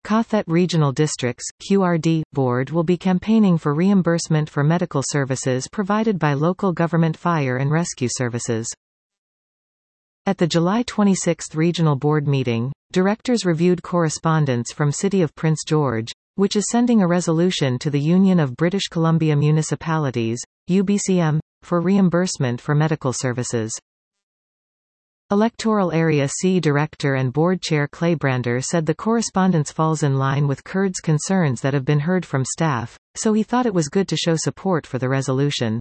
Kathet Regional Districts (QRD) Board will be campaigning for reimbursement for medical services provided by local government fire and rescue services. At the July 26 Regional Board meeting, directors reviewed correspondence from City of Prince George, which is sending a resolution to the Union of British Columbia Municipalities, UBCM, for reimbursement for medical services. Electoral Area C Director and Board Chair Clay Brander said the correspondence falls in line with Kurds' concerns that have been heard from staff, so he thought it was good to show support for the resolution.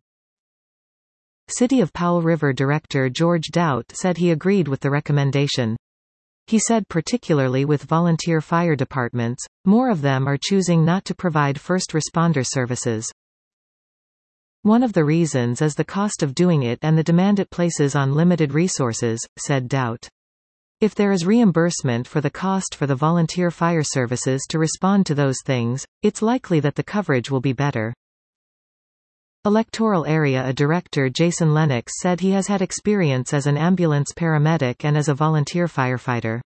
City of Powell River Director George Doubt said he agreed with the recommendation. He said particularly with volunteer fire departments, more of them are choosing not to provide first responder services. One of the reasons is the cost of doing it and the demand it places on limited resources, said Doubt. If there is reimbursement for the cost for the volunteer fire services to respond to those things, it's likely that the coverage will be better. Electoral Area Director Jason Lennox said he has had experience as an ambulance paramedic and as a volunteer firefighter.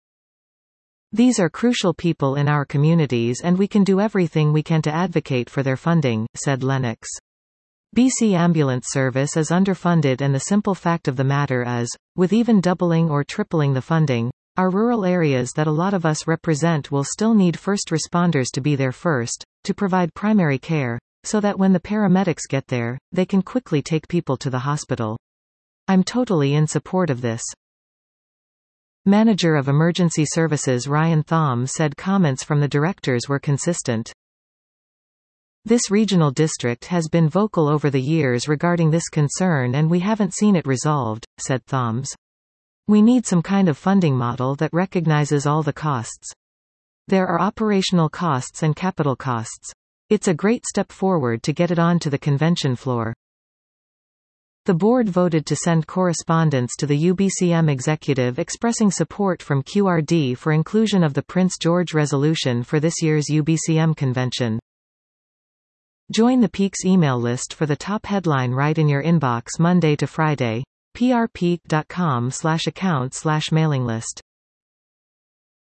These are crucial people in our communities and we can do everything we can to advocate for their funding, said Lennox. BC Ambulance Service is underfunded and the simple fact of the matter is, with even doubling or tripling the funding, our rural areas that a lot of us represent will still need first responders to be there first, to provide primary care, so that when the paramedics get there, they can quickly take people to the hospital. I'm totally in support of this. Manager of Emergency Services Ryan Thom said comments from the directors were consistent. This regional district has been vocal over the years regarding this concern and we haven't seen it resolved, said Thoms. We need some kind of funding model that recognizes all the costs. There are operational costs and capital costs. It's a great step forward to get it onto the convention floor. The board voted to send correspondence to the UBCM executive expressing support from QRD for inclusion of the Prince George resolution for this year's UBCM convention. Join the Peaks email list for the top headline right in your inbox Monday to Friday. prpeak.com/account/mailing list